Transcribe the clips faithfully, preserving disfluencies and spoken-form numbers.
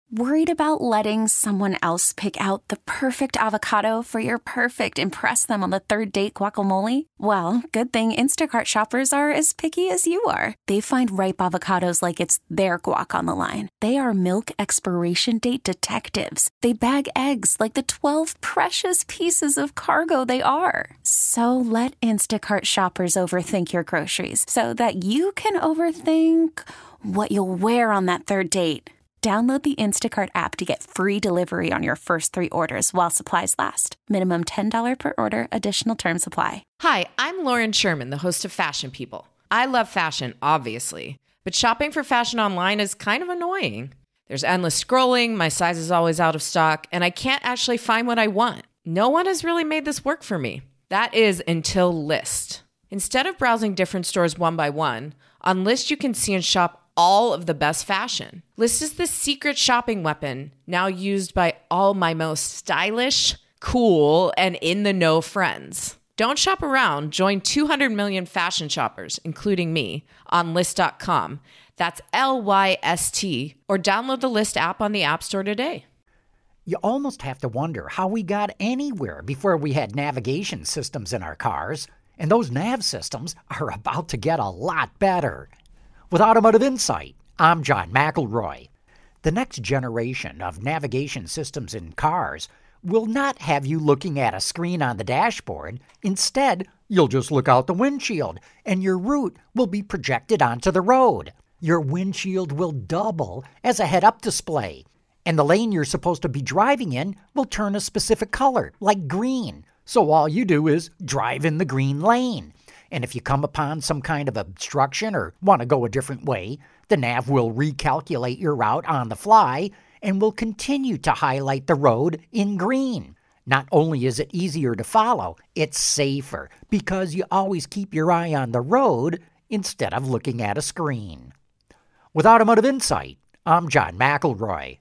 Worried about letting someone else pick out the perfect avocado for your perfect impress them on the third date guacamole? Well, good thing Instacart shoppers are as picky as you are. They find ripe avocados like it's their guac on the line. They are milk expiration date detectives. They bag eggs like the twelve precious pieces of cargo they are. So let Instacart shoppers overthink your groceries so that you can overthink what you'll wear on that third date. Download the Instacart app to get free delivery on your first three orders while supplies last. Minimum ten dollars per order. Additional terms apply. Hi, I'm Lauren Sherman, the host of Fashion People. I love fashion, obviously, but shopping for fashion online is kind of annoying. There's endless scrolling, my size is always out of stock, and I can't actually find what I want. No one has really made this work for me. That is until Lyst. Instead of browsing different stores one by one, on Lyst you can see and shop all of the best fashion. Lyst is the secret shopping weapon now used by all my most stylish, cool, and in-the-know friends. Don't shop around. Join two hundred million fashion shoppers, including me, on Lyst dot com. That's L Y S T, or download the Lyst app on the App Store today. You almost have to wonder how we got anywhere before we had navigation systems in our cars. And those nav systems are about to get a lot better. With Automotive Insight, I'm John McElroy. The next generation of navigation systems in cars will not have you looking at a screen on the dashboard. Instead, you'll just look out the windshield, and your route will be projected onto the road. Your windshield will double as a head-up display, and the lane you're supposed to be driving in will turn a specific color, like green. So all you do is drive in the green lane. And if you come upon some kind of obstruction or want to go a different way, the nav will recalculate your route on the fly and will continue to highlight the road in green. Not only is it easier to follow, it's safer because you always keep your eye on the road instead of looking at a screen. With Automotive Insight, I'm John McElroy.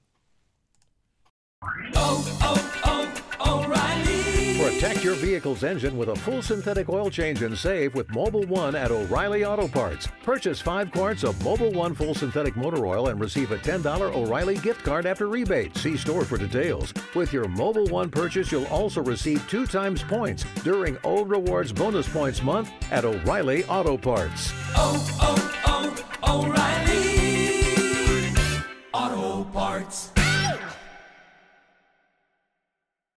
Oh, oh, oh, O'Reilly. Protect your vehicle's engine with a full synthetic oil change and save with Mobil one at O'Reilly Auto Parts. Purchase five quarts of Mobil one full synthetic motor oil and receive a ten dollars O'Reilly gift card after rebate. See store for details. With your Mobil one purchase, you'll also receive two times points during O Rewards Bonus Points Month at O'Reilly Auto Parts. Oh, oh, oh, O'Reilly.